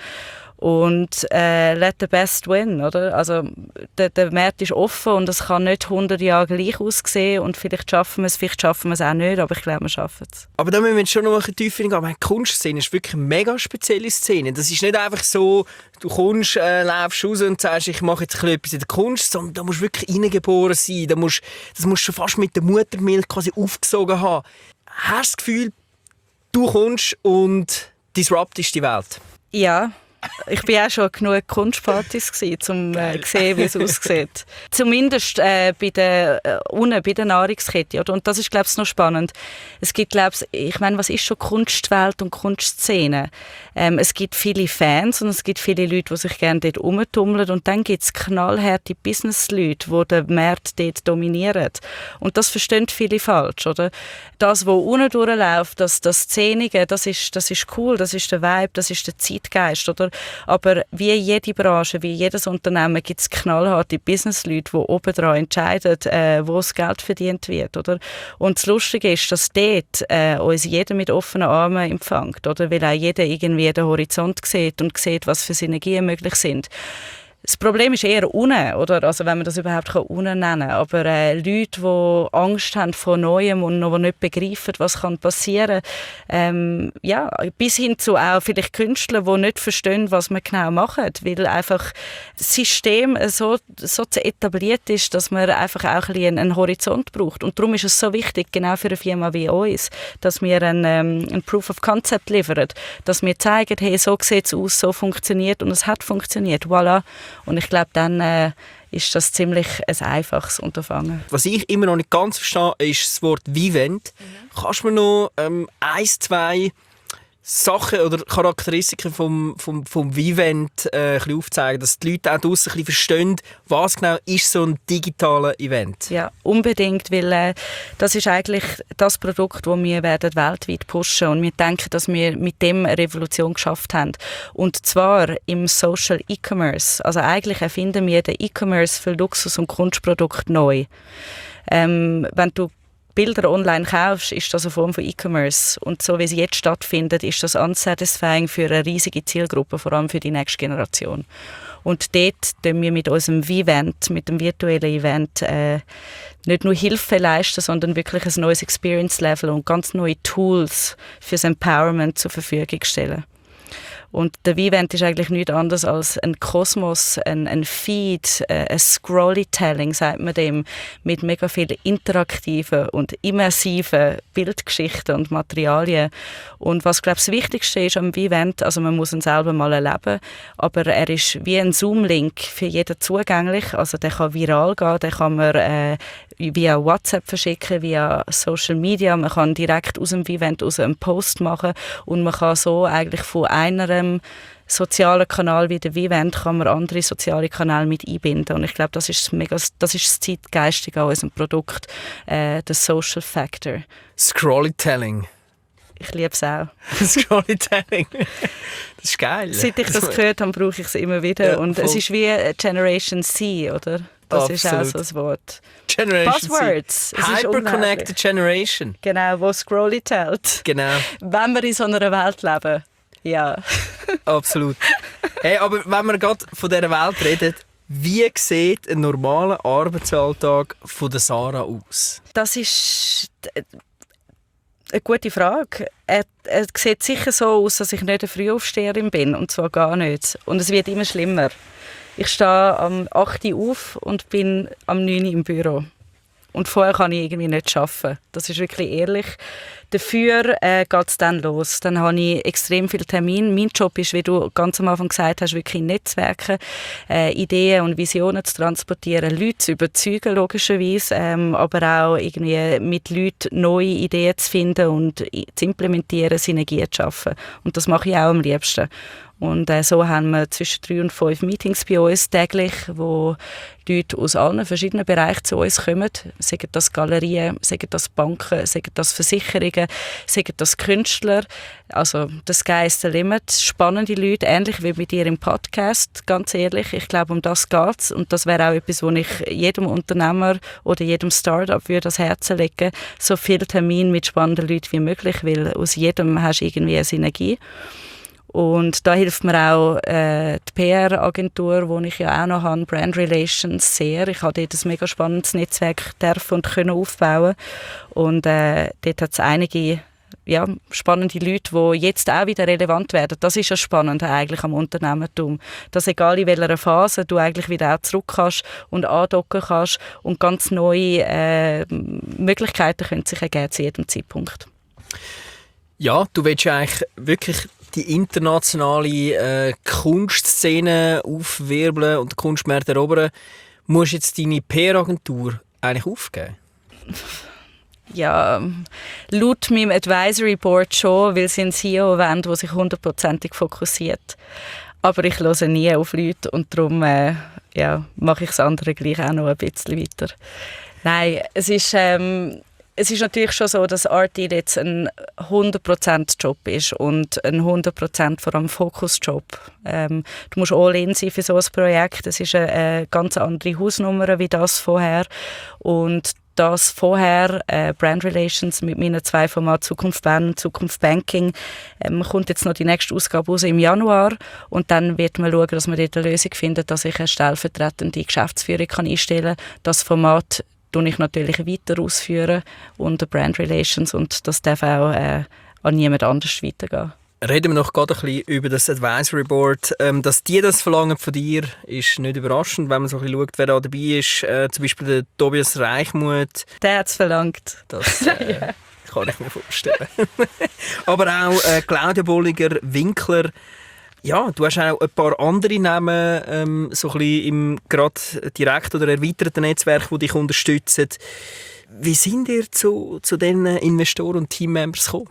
Und äh, let the best win, oder? Also der, der Markt ist offen und es kann nicht hundert Jahre gleich aussehen und vielleicht schaffen wir es, vielleicht schaffen wir es auch nicht, aber ich glaube, wir schaffen es. Aber da müssen wir schon noch ein bisschen tiefer gehen. Die Kunstszene ist wirklich eine mega spezielle Szene. Das ist nicht einfach so, du kommst, äh, läufst raus und sagst, ich mache jetzt etwas in der Kunst, sondern da musst du wirklich reingeboren sein. Da musst, das musst du schon fast mit der Muttermilch quasi aufgesogen haben. Hast du das Gefühl, du kommst und disruptest die Welt? Ja. Ich war auch schon genug Kunstpartys gewesen, um äh, zu sehen, wie es aussieht. Zumindest äh, bei der, äh, unten bei der Nahrungskette. Oder? Und das ist, glaube ich, noch spannend. Es gibt, glaube ich, ich meine, was ist schon Kunstwelt und Kunstszene? Ähm, es gibt viele Fans und es gibt viele Leute, die sich gerne dort rumtummeln. Und dann gibt es knallharte Business-Leute, die den Markt dort dominieren. Und das verstehen viele falsch. Oder? Das, was unten durchläuft, das, das Szenige, das ist, das ist cool, das ist der Vibe, das ist der Zeitgeist. Oder? Aber wie jede Branche, wie jedes Unternehmen gibt es knallharte Businessleute, die oben dran entscheiden, äh, wo das Geld verdient wird. Oder? Und das Lustige ist, dass dort äh, uns jeder mit offenen Armen empfängt, oder? Weil auch jeder irgendwie den Horizont sieht und sieht, was für Synergien möglich sind. Das Problem ist eher unten, oder? Also wenn man das überhaupt unten nennen kann. Aber äh, Leute, die Angst haben vor Neuem und noch nicht begreifen, was kann passieren kann, ähm, ja, bis hin zu auch vielleicht Künstler, die nicht verstehen, was wir genau machen, weil einfach das System so, so etabliert ist, dass man einfach auch ein bisschen einen Horizont braucht. Und darum ist es so wichtig, genau für eine Firma wie uns, dass wir ein, ähm, ein Proof of Concept liefern, dass wir zeigen, hey, so sieht es aus, so funktioniert und es hat funktioniert, voilà. Und ich glaube, dann äh, ist das ziemlich ein einfaches Unterfangen. Was ich immer noch nicht ganz verstehe, ist das Wort Vivent. Mhm. Kannst du mir noch ähm, ein, zwei Sachen oder Charakteristiken vom, vom, vom Vivent äh, ein aufzeigen, dass die Leute auch draussen ein bisschen verstehen, was genau ist so ein digitaler Event? Ja, unbedingt, weil äh, das ist eigentlich das Produkt, das wir werden weltweit pushen und wir denken, dass wir mit dem eine Revolution geschafft haben. Und zwar im Social E-Commerce. Also eigentlich erfinden wir den E-Commerce für Luxus- und Kunstprodukte neu. Ähm, wenn du Bilder online kaufst, ist das eine Form von E-Commerce. Und so wie es jetzt stattfindet, ist das unsatisfying für eine riesige Zielgruppe, vor allem für die nächste Generation. Und dort tun wir mit unserem Vivent, mit dem virtuellen Event, äh, nicht nur Hilfe leisten, sondern wirklich ein neues Experience-Level und ganz neue Tools fürs Empowerment zur Verfügung stellen. Und der Vivent ist eigentlich nichts anderes als ein Kosmos, ein, ein Feed, äh, ein Scrollytelling, sagt man dem, mit mega vielen interaktiven und immersiven Bildgeschichten und Materialien. Und was, glaube ich, das Wichtigste ist am Vivent, also man muss ihn selber mal erleben, aber er ist wie ein Zoom-Link für jeden zugänglich. Also der kann viral gehen, den kann man äh, via WhatsApp verschicken, via Social Media. Man kann direkt aus dem Event aus einen Post machen und man kann so eigentlich von einem sozialen Kanal wie der Vivent kann man andere soziale Kanäle mit einbinden. Und ich glaube, das ist mega, das ist das Zeitgeistige an unserem Produkt, äh, der Social Factor. Scrollytelling. Ich liebe es auch. Scrollytelling. Das ist geil. Seit ich das gehört habe, brauche ich es immer wieder. Ja, und voll. Es ist wie Generation C, oder? Das Absolut. Ist auch so ein Wort. Generation Buzzwords. C. Hyper-connected Generation. Genau, wo Scrolly teilt. Genau. Wenn wir in so einer Welt leben. Ja. Absolut. Hey, aber wenn wir gerade von dieser Welt reden, wie sieht ein normaler Arbeitsalltag von der Sarah aus? Das ist eine gute Frage. Er, er sieht sicher so aus, dass ich nicht eine Frühaufsteherin bin, und zwar gar nicht. Und es wird immer schlimmer. Ich stehe am acht Uhr auf und bin am neun Uhr im Büro. Und vorher kann ich irgendwie nicht arbeiten. Das ist wirklich ehrlich. Dafür äh, geht es dann los. Dann habe ich extrem viele Termine. Mein Job ist, wie du ganz am Anfang gesagt hast, wirklich Netzwerke, äh, Ideen und Visionen zu transportieren, Leute zu überzeugen, logischerweise, ähm, aber auch irgendwie mit Leuten neue Ideen zu finden und zu implementieren, Synergien zu schaffen. Und das mache ich auch am liebsten. Und äh, so haben wir zwischen drei und fünf Meetings bei uns täglich, wo Leute aus allen verschiedenen Bereichen zu uns kommen. Sagen das Galerien, sagen das Banken, sagen das Versicherungen, sagen das Künstler. Also the sky is the limit. Spannende Leute, ähnlich wie mit dir im Podcast, ganz ehrlich. Ich glaube, um das geht es. Und das wäre auch etwas, wo ich jedem Unternehmer oder jedem Start-up würde ans Herz legen, so viele Termine mit spannenden Leuten wie möglich, weil aus jedem hast du irgendwie eine Synergie. Und da hilft mir auch äh, die P R-Agentur, die ich ja auch noch habe, Brand Relations, sehr. Ich habe dort ein mega spannendes Netzwerk dürfen und können aufbauen. Und äh, dort hat es einige ja, spannende Leute, die jetzt auch wieder relevant werden. Das ist ja spannend eigentlich am Unternehmertum. Dass egal in welcher Phase du eigentlich wieder auch zurück kannst und andocken kannst und ganz neue äh, Möglichkeiten können sich ergeben zu jedem Zeitpunkt. Ja, du willst ja eigentlich wirklich die internationale äh, Kunstszene aufwirbeln und den Kunstmarkt erobern. Musst du jetzt deine P R-Agentur eigentlich aufgeben? Ja, laut meinem Advisory Board schon, weil sie einen C E O wollen, der sich hundertprozentig fokussiert. Aber ich höre nie auf Leute und darum äh, ja, mache ich das andere gleich auch noch ein bisschen weiter. Nein, es ist... Ähm, Es ist natürlich schon so, dass Art Deal jetzt ein hundert Prozent Job ist und ein hundert Prozent vor allem Fokusjob. Ähm, du musst all in sein für so ein Projekt. Es ist eine, eine ganz andere Hausnummer wie das vorher. Und das vorher, äh, Brand Relations mit meinen zwei Formaten Zukunft Bern und Zukunft Banking, ähm, kommt jetzt noch die nächste Ausgabe raus im Januar. Und dann wird man schauen, dass man dort eine Lösung findet, dass ich eine stellvertretende Geschäftsführung kann einstellen kann. Das Format tue ich natürlich weiter ausführen unter Brand Relations und das darf auch äh, an niemand anders weitergehen. Reden wir noch gerade ein bisschen über das Advisory Board. Ähm, dass die das verlangen von dir, ist nicht überraschend, wenn man so ein bisschen schaut, wer da dabei ist. Äh, zum Beispiel der Tobias Reichmuth. Der hat es verlangt. Das äh, ja. kann ich mir vorstellen. Aber auch äh, Claudia Bolliger-Winkler. Ja, du hast auch ein paar andere Namen ähm, so ein bisschen im gerade direkt oder erweiterten Netzwerk, die dich unterstützen. Wie sind ihr zu, zu diesen Investoren und Teammembers gekommen?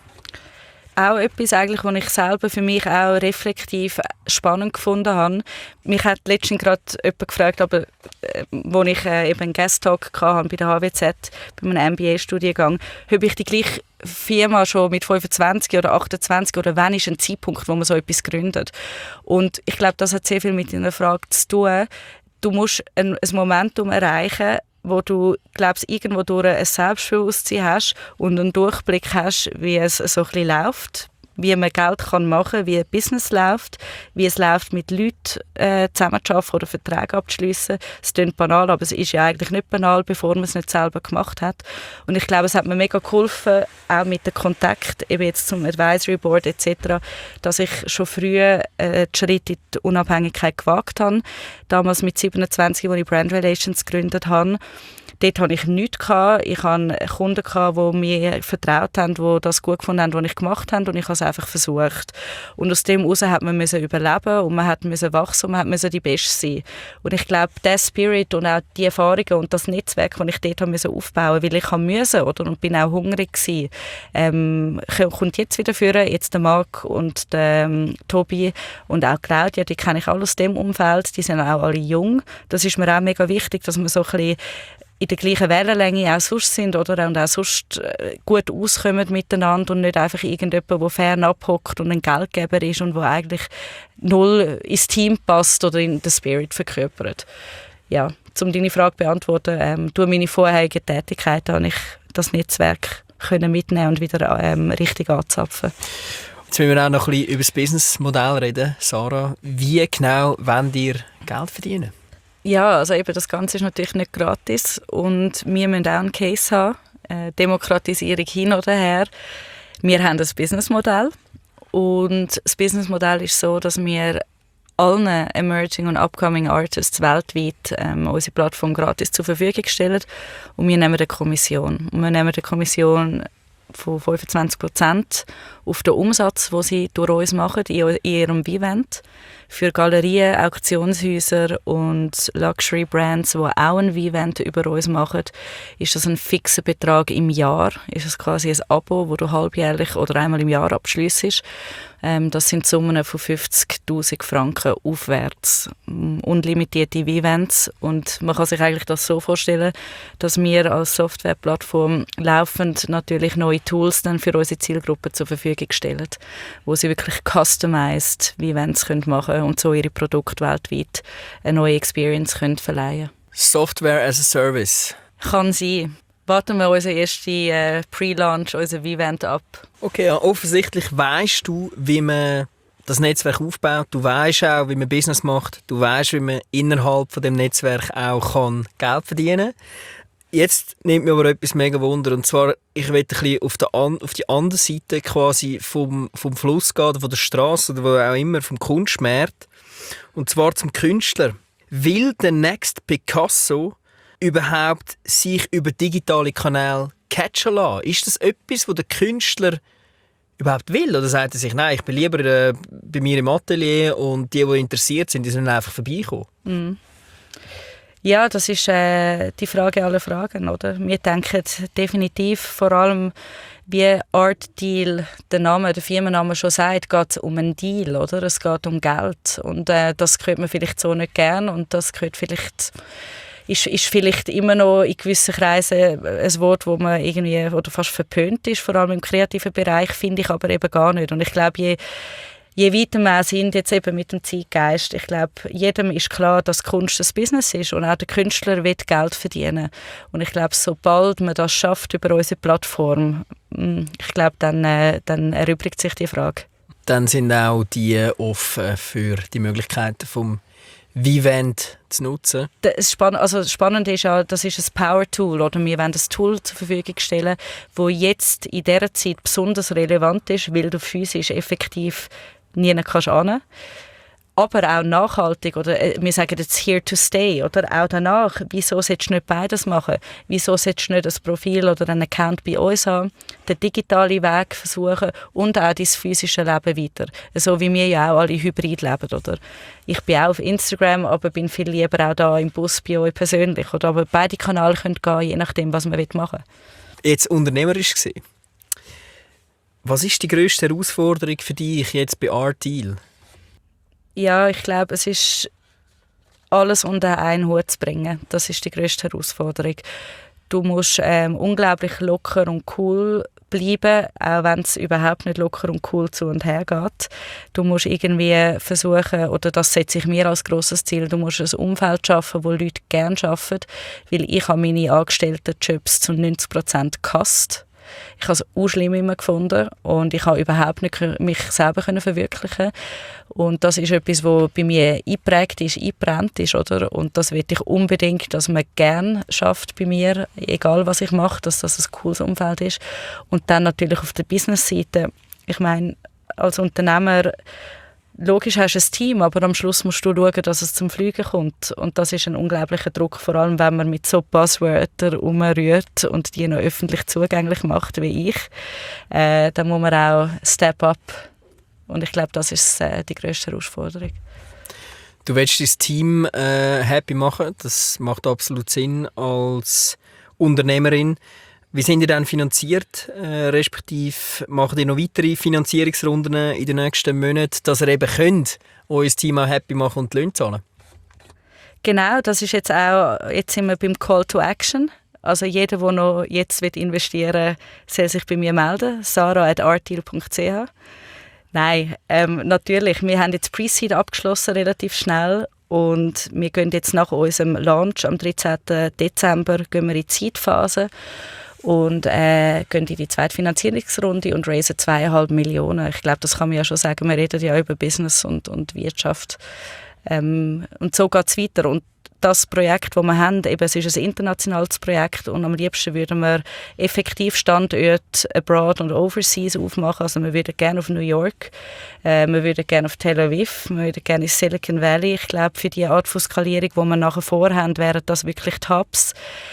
Auch etwas, eigentlich, was ich selber für mich auch reflektiv spannend gefunden habe. Mich hat letztens gerade jemand gefragt, aber, äh, wo ich äh, eben einen Guest-Talk hatte bei der H W Z, bei einem M B A-Studiengang, ob ich die gleiche Firma schon mit fünfundzwanzig oder achtundzwanzig oder wann ist ein Zeitpunkt, wo man so etwas gründet. Und ich glaube, das hat sehr viel mit einer Frage zu tun. Du musst ein, ein Momentum erreichen, wo du, glaubst, irgendwo durch ein Selbstbewusstsein hast und einen Durchblick hast, wie es so ein bisschen läuft, wie man Geld kann machen kann, wie ein Business läuft, wie es läuft, mit Leuten äh, zusammenzuarbeiten oder Verträge abzuschliessen. Es klingt banal, aber es ist ja eigentlich nicht banal, bevor man es nicht selber gemacht hat. Und ich glaube, es hat mir mega geholfen, auch mit dem Kontakt eben jetzt zum Advisory Board et cetera, dass ich schon früh äh, den Schritt in die Unabhängigkeit gewagt habe. Damals mit siebenundzwanzig, als ich Brand Relations gegründet habe. Dort hatte ich nichts gehabt. Ich hatte Kunden gehabt, die mir vertraut haben, die das gut gefunden haben, was ich gemacht habe, und ich habe es einfach versucht. Und aus dem heraus hat man müssen überleben und man hat müssen wachsen und man hat müssen die Beste sein. Und ich glaube, der Spirit und auch die Erfahrungen und das Netzwerk, das ich dort musste aufbauen, weil ich musste, oder, und bin auch hungrig gewesen, ähm, kommt jetzt wieder führen, jetzt der Marc und der ähm, Tobi und auch Claudia, die kenne ich alle aus dem Umfeld, die sind auch alle jung. Das ist mir auch mega wichtig, dass wir so ein bisschen in der gleichen Wellenlänge auch sonst sind, oder? Und auch sonst gut auskommen miteinander und nicht einfach irgendjemand, der fern abhockt und ein Geldgeber ist und der eigentlich null ins Team passt oder in den Spirit verkörpert. Ja, um deine Frage zu beantworten, ähm, durch meine vorherigen Tätigkeiten habe ich das Netzwerk können mitnehmen und wieder ähm, richtig anzapfen. Jetzt müssen wir auch noch ein bisschen über das Businessmodell reden. Sarah, wie genau wollt ihr Geld verdienen? Ja, also eben das Ganze ist natürlich nicht gratis und wir müssen auch einen Case haben, äh, Demokratisierung hin oder her. Wir haben ein Businessmodell und das Businessmodell ist so, dass wir allen Emerging und Upcoming Artists weltweit ähm, unsere Plattform gratis zur Verfügung stellen und wir nehmen eine Kommission. Und wir nehmen eine Kommission von fünfundzwanzig Prozent auf den Umsatz, den sie durch uns machen in ihrem Event. Für Galerien, Auktionshäuser und Luxury Brands, die auch ein Event über uns machen, ist das ein fixer Betrag im Jahr. Ist es quasi ein Abo, das du halbjährlich oder einmal im Jahr abschliessest. Ähm, das sind Summen von fünfzigtausend Franken aufwärts. Unlimitierte Events. Und man kann sich eigentlich das so vorstellen, dass wir als Softwareplattform laufend natürlich neue Tools dann für unsere Zielgruppe zur Verfügung stellen, wo sie wirklich customized Events machen können und so ihre Produkte weltweit eine neue Experience können verleihen. Software as a Service. Kann sein. Warten wir unseren ersten äh, Pre-Launch, unser Event ab. Okay, ja, offensichtlich weisst du, wie man das Netzwerk aufbaut. Du weisst auch, wie man Business macht. Du weisst, wie man innerhalb von dem Netzwerk auch kann Geld verdienen kann. Jetzt nimmt mir aber etwas mega Wunder. Und zwar, ich will ein bisschen auf, der an, auf die andere Seite quasi vom, vom Fluss gehen, oder von der Straße oder wo auch immer, vom Kunstmarkt. Und zwar zum Künstler. Will der nächste Picasso überhaupt sich über digitale Kanäle catchen lassen? Ist das etwas, was der Künstler überhaupt will? Oder sagt er sich, nein, ich bin lieber äh, bei mir im Atelier und die, die interessiert sind, die sollen einfach vorbeikommen? Mm. Ja, das ist äh, die Frage aller Fragen, oder? Wir denken definitiv vor allem, wie Art Deal, der Name, der Firmenname schon sagt, geht es um einen Deal, oder? Es geht um Geld und äh, das hört man vielleicht so nicht gern und das gehört vielleicht Ist, ist vielleicht immer noch in gewissen Kreisen ein Wort, wo man irgendwie oder fast verpönt ist, vor allem im kreativen Bereich, finde ich aber eben gar nicht. Und ich glaube, je, je weiter wir sind, jetzt eben mit dem Zeitgeist, ich glaube, jedem ist klar, dass Kunst ein Business ist und auch der Künstler will Geld verdienen. Und ich glaube, sobald man das schafft über unsere Plattform, ich glaube, dann, äh, dann erübrigt sich die Frage. Dann sind auch die offen für die Möglichkeiten vom Vivent zu nutzen. Das Spann- also das Spannende ist ja, das ist ein Power-Tool, oder wir wollen ein Tool zur Verfügung stellen, das jetzt in dieser Zeit besonders relevant ist, weil du physisch effektiv nie hin kannst. Aber auch nachhaltig, oder wir sagen jetzt here to stay, oder auch danach. Wieso solltest du nicht beides machen? Wieso solltest du nicht ein Profil oder einen Account bei uns haben, den digitalen Weg versuchen und auch dein physische Leben weiter? So wie wir ja auch alle hybrid leben, oder? Ich bin auch auf Instagram, aber bin viel lieber auch da im Bus bei euch persönlich, oder? Aber beide Kanäle können gehen, je nachdem, was man machen will. Jetzt unternehmerisch gesehen. Was ist die grösste Herausforderung für dich jetzt bei Art Deal? Ja, ich glaube, es ist alles unter einen Hut zu bringen. Das ist die grösste Herausforderung. Du musst ähm, unglaublich locker und cool bleiben, auch wenn es überhaupt nicht locker und cool zu und her geht. Du musst irgendwie versuchen, oder das setze ich mir als grosses Ziel, du musst ein Umfeld schaffen, wo Leute gerne arbeiten, weil ich habe meine angestellten Jobs zu neunzig Prozent gehasst. Ich habe es auch schlimm immer gefunden und ich habe überhaupt nicht mich selber verwirklichen. Und das ist etwas, was bei mir eingeprägt ist, eingebrannt ist, oder? Und das will ich unbedingt, dass man gerne schafft bei mir, egal was ich mache, dass das ein cooles Umfeld ist. Und dann natürlich auf der Business-Seite, ich meine, als Unternehmer logisch hast du ein Team, aber am Schluss musst du schauen, dass es zum Fliegen kommt. Und das ist ein unglaublicher Druck, vor allem wenn man mit so Buzzwörtern rumrührt und die noch öffentlich zugänglich macht wie ich. Äh, dann muss man auch step up. Und ich glaube, das ist äh, die grösste Herausforderung. Du willst dein Team äh, happy machen, das macht absolut Sinn als Unternehmerin. Wie sind ihr dann finanziert, äh, respektive macht ihr noch weitere Finanzierungsrunden in den nächsten Monaten, dass ihr eben könnt, euer Team auch happy machen und die Löhne zahlen? Genau, das ist jetzt auch, jetzt sind wir beim Call to Action. Also jeder, der noch jetzt investieren will, soll sich bei mir melden, sarah at artdeal punkt c h. Nein, ähm, natürlich, wir haben jetzt Pre-Seed abgeschlossen, relativ schnell. Und wir gehen jetzt nach unserem Launch am dreizehnten Dezember gehen wir in die Seed-Phase und äh, gehen in die zweite Finanzierungsrunde und raisen zweieinhalb Millionen. Ich glaube, das kann man ja schon sagen. Wir reden ja über Business und, und Wirtschaft. Ähm, und so geht es weiter. Und das Projekt, das wir haben, eben, es ist ein internationales Projekt und am liebsten würden wir effektiv Standorte abroad und overseas aufmachen. Also wir würden gerne auf New York, äh, wir würden gerne auf Tel Aviv, wir würden gerne in Silicon Valley. Ich glaube, für die Art von Skalierung, die wir nachher vorhaben, wären das wirklich die Hubs.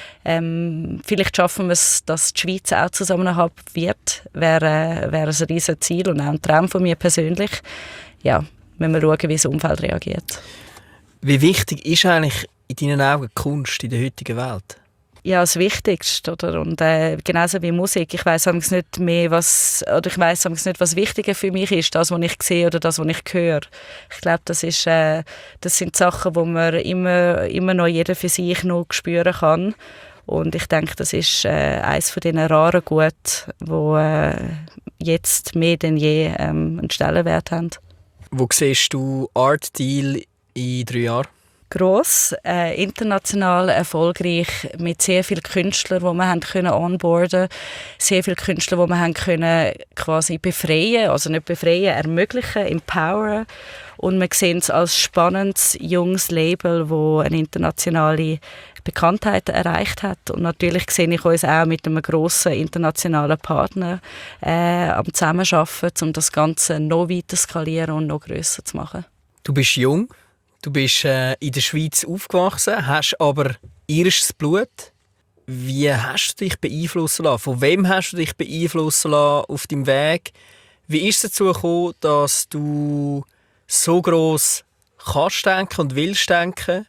Ähm, vielleicht schaffen wir es, dass die Schweiz auch zusammen ein Hub wird. Wäre, wäre ein riesiges Ziel und auch ein Traum von mir persönlich. Ja, müssen wir schauen, wie das Umfeld reagiert. Wie wichtig ist eigentlich in deinen Augen Kunst in der heutigen Welt? Ja, das Wichtigste, oder? Und äh, genauso wie Musik. Ich weiss nicht mehr, was, oder ich weiss nicht, was wichtiger für mich ist, das, was ich sehe oder das, was ich höre. Ich glaube, das ist, äh, das sind Sachen, die man immer, immer noch jeder für sich noch spüren kann. Und ich denke, das ist äh, eines von diesen raren Guten, die äh, jetzt mehr denn je ähm, einen Stellenwert haben. Wo siehst du Artdeal in drei Jahren? Gross, äh, international erfolgreich, mit sehr vielen Künstlern, die wir haben können onboarden, sehr viele Künstler, die wir haben können quasi befreien, also nicht befreien, ermöglichen, empowern. Und wir sehen es als spannendes, junges Label, das eine internationale Bekanntheit erreicht hat. Und natürlich sehe ich uns auch mit einem grossen internationalen Partner äh, am Zusammenarbeiten, um das Ganze noch weiter zu skalieren und noch grösser zu machen. Du bist jung. Du bist äh, in der Schweiz aufgewachsen, hast aber irisches Blut. Wie hast du dich beeinflussen lassen? Von wem hast du dich beeinflussen lassen auf deinem Weg? Wie ist es dazu gekommen, dass du so gross kannst denken und willst denken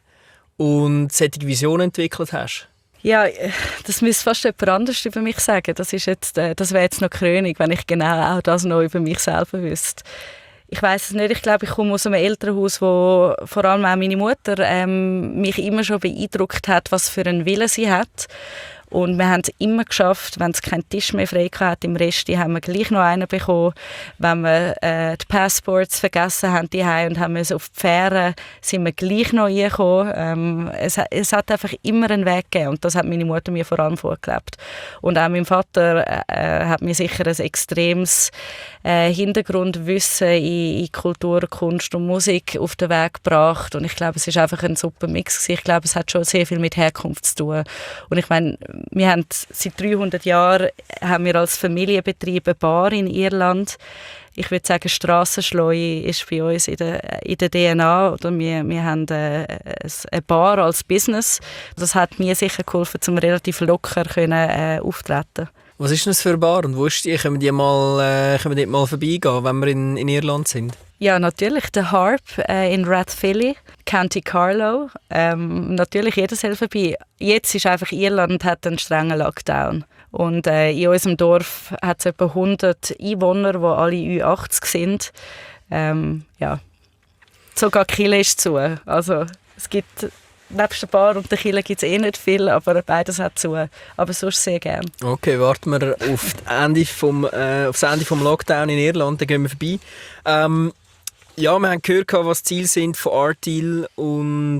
und solche Visionen entwickelt hast? Ja, das müsste fast jemand anderes über mich sagen. Das, ist jetzt, das wäre jetzt noch Krönung, wenn ich genau auch das noch über mich selber wüsste. Ich weiss es nicht. Ich glaube, ich komme aus einem Elternhaus, wo vor allem auch meine Mutter ähm, mich immer schon beeindruckt hat, was für einen Willen sie hat. Und wir haben es immer geschafft, wenn es keinen Tisch mehr frei hatte im Rest, haben wir gleich noch einen bekommen. Wenn wir äh, die Passports vergessen haben die und haben wir auf die Fähre, sind wir gleich noch reingekommen. Ähm, es, es hat einfach immer einen Weg gegeben und das hat meine Mutter mir vor allem vorgelebt. Und auch mein Vater äh, hat mir sicher ein extremes äh, Hintergrundwissen in, in Kultur, Kunst und Musik auf den Weg gebracht. Und ich glaube, es ist einfach ein super Mix gewesen. Ich glaube, es hat schon sehr viel mit Herkunft zu tun. Und ich meine, wir haben seit dreihundert Jahren haben wir als Familienbetrieb eine Bar in Irland. Ich würde sagen, Strassenschleue ist bei uns in der, in der D N A. Oder wir, wir haben eine, eine Bar als Business. Das hat mir sicher geholfen, um relativ locker können, äh, auftreten. Was ist das für eine Bar und wo ist die? Können wir die mal, äh, können wir dort mal vorbeigehen, wenn wir in, in Irland sind? Ja, natürlich. Der Harp äh, in Rathvilly, County Carlow. Ähm, natürlich, jeder soll vorbei. Jetzt ist einfach Irland hat einen strengen Lockdown. Und äh, in unserem Dorf hat es etwa hundert Einwohner, die alle Ü achtzig sind. Ähm, ja. Sogar Kille ist zu. Also, es gibt nebst der Bar und der Kille gibt es eh nicht viel, aber beides hat zu. Aber sonst sehr gerne. Okay, warten wir auf, Ende vom, äh, auf das Ende des Lockdown in Irland, dann gehen wir vorbei. Ähm, ja, wir haben gehört, was die Ziele sind von Artdeal und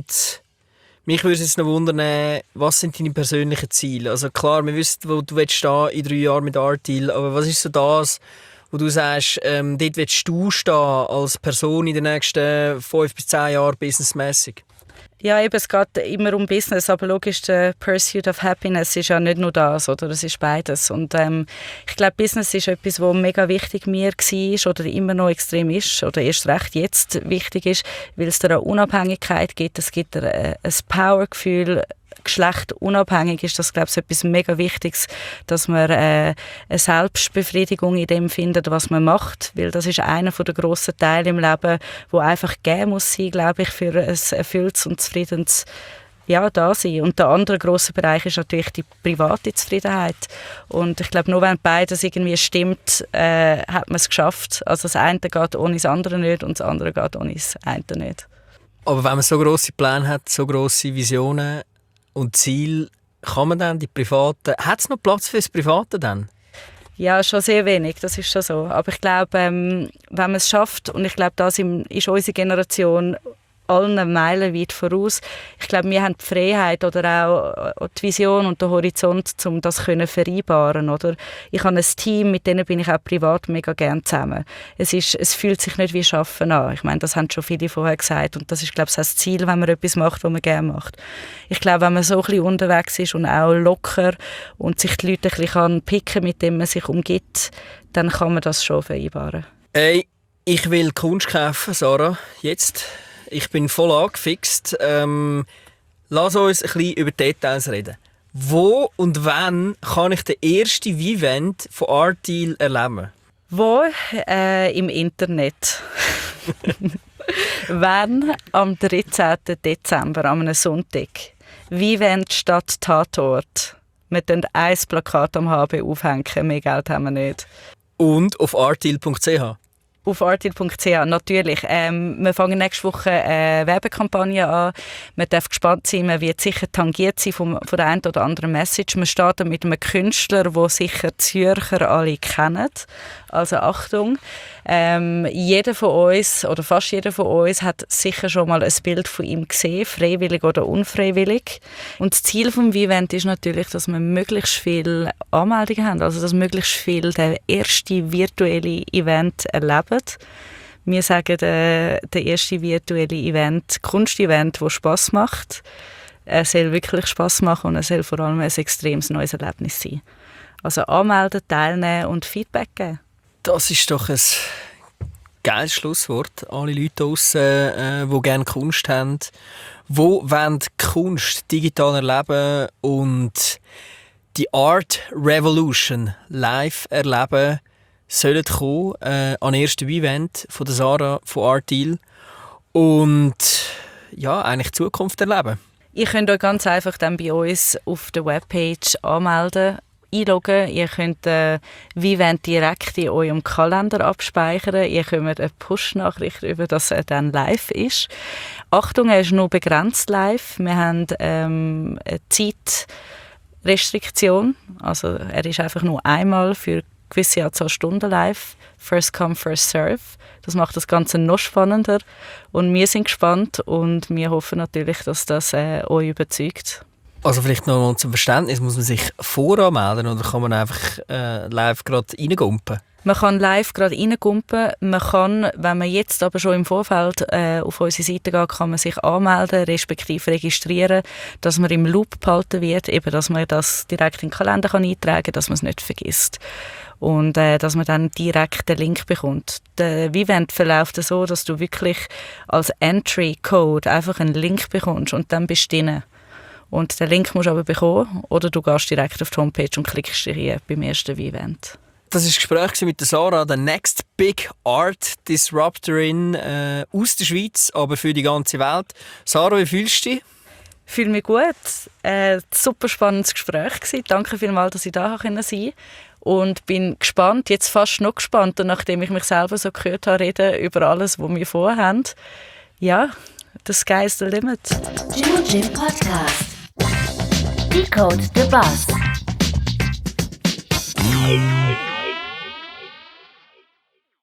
mich würde es jetzt noch wundern, was sind deine persönlichen Ziele? Also klar, wir wissen, wo du willst stehen in drei Jahren mit Artdeal, aber was ist so das, wo du sagst, ähm, dort willst du stehen als Person in den nächsten fünf bis zehn Jahren businessmässig? Ja, eben, es geht immer um Business, aber logisch, der Pursuit of Happiness ist ja nicht nur das, oder? Es ist beides. Und ähm, ich glaube, Business ist etwas, was mega wichtig mir war oder immer noch extrem ist oder erst recht jetzt wichtig ist, weil es da eine Unabhängigkeit gibt, es gibt ein, ein Powergefühl, Geschlecht unabhängig ist das, glaube ich, etwas mega Wichtiges, dass man äh, eine Selbstbefriedigung in dem findet, was man macht, weil das ist einer der grossen Teile im Leben, wo einfach geben muss sein, glaube ich, für ein erfülltes und zufriedenes ja, da sein. Und der andere grosse Bereich ist natürlich die private Zufriedenheit. Und ich glaube, nur wenn beides irgendwie stimmt, äh, hat man es geschafft. Also das eine geht ohne das andere nicht und das andere geht ohne das eine nicht. Aber wenn man so grosse Pläne hat, so grosse Visionen und Ziel, kann man dann die privaten... Hat es noch Platz für das Private dann? Ja, schon sehr wenig, das ist schon so. Aber ich glaube, ähm, wenn man es schafft, und ich glaube, das ist unsere Generation allen meilenweit voraus. Ich glaube, wir haben die Freiheit oder auch die Vision und den Horizont, um das zu vereinbaren. Oder? Ich habe ein Team, mit denen bin ich auch privat mega gerne zusammen. Es, ist, es fühlt sich nicht wie Arbeiten an. Ich meine, das haben schon viele vorher gesagt. Und das ist, glaube ich, das Ziel, wenn man etwas macht, was man gerne macht. Ich glaube, wenn man so ein bisschen unterwegs ist und auch locker und sich die Leute ein bisschen picken kann, mit denen man sich umgibt, dann kann man das schon vereinbaren. Hey, ich will Kunst kaufen, Sarah. Jetzt... Ich bin voll angefixt. Ähm, lass uns ein bisschen über Details reden. Wo und wann kann ich den ersten Vivent von Artdeal erleben? Wo? Äh, Im Internet. Wann? Am dreizehnten Dezember, am einem Sonntag. Vivent statt Tatort. Wir können ein Plakat am H B aufhängen, mehr Geld haben wir nicht. Und auf artdeal punkt c h? Auf artdeal punkt c h, natürlich. Ähm, wir fangen nächste Woche eine Werbekampagne an. Man darf gespannt sein, man wird sicher tangiert sein von, von der einen oder anderen Message. Wir starten mit einem Künstler, den sicher die Zürcher alle kennen. Also Achtung, ähm, jeder von uns, oder fast jeder von uns, hat sicher schon mal ein Bild von ihm gesehen, freiwillig oder unfreiwillig. Und das Ziel des Vivent ist natürlich, dass wir möglichst viele Anmeldungen haben, also dass möglichst viele das erste virtuelle Event erleben. Wir sagen, der, der erste virtuelle Event, Kunstevent, das Spass macht. Er soll wirklich Spass machen und er soll vor allem ein extremes neues Erlebnis sein. Also anmelden, teilnehmen und Feedback geben. Das ist doch ein geiles Schlusswort. Alle Leute draussen, äh, die gerne Kunst haben, die wollen Kunst digital erleben und die Art Revolution live erleben, sollen kommen äh, an den ersten Event von der Sarah von Artdeal und ja, eigentlich die Zukunft erleben. Ihr könnt euch ganz einfach dann bei uns auf der Webpage anmelden, einloggen. Ihr könnt äh, Vivent direkt in eurem Kalender abspeichern. Ihr bekommt eine Push-Nachricht über, dass er dann live ist. Achtung, er ist nur begrenzt live. Wir haben ähm, eine Zeitrestriktion. Also er ist einfach nur einmal für gewisse Anzahl Stunden live. First come, first serve. Das macht das Ganze noch spannender. Und wir sind gespannt und wir hoffen natürlich, dass das äh, euch überzeugt. Also vielleicht noch mal zum Verständnis, muss man sich voranmelden oder kann man einfach äh, live gerade reingumpen? Man kann live gerade reingumpen. Man kann, wenn man jetzt aber schon im Vorfeld äh, auf unsere Seite geht, kann man sich anmelden, respektive registrieren, dass man im Loop behalten wird, eben, dass man das direkt in den Kalender kann eintragen kann, dass man es nicht vergisst. Und äh, dass man dann direkt den Link bekommt. Der Vivent verläuft so, dass du wirklich als Entry-Code einfach einen Link bekommst und dann bist du drin. Und den Link musst du aber bekommen oder du gehst direkt auf die Homepage und klickst dich hier beim ersten Vivent. Das war ein Gespräch mit Sarah, der Next Big Art Disruptorin äh, aus der Schweiz, aber für die ganze Welt. Sarah, wie fühlst du dich? Ich fühle mich gut. Ein super spannendes Gespräch gewesen. Danke vielmals, dass ich da sein konnte. Und bin gespannt, jetzt fast noch gespannter, nachdem ich mich selber so gehört habe, reden über alles, was wir vorhaben. Ja, the sky's the limit. Jim Jim Podcast. Decode the Bus.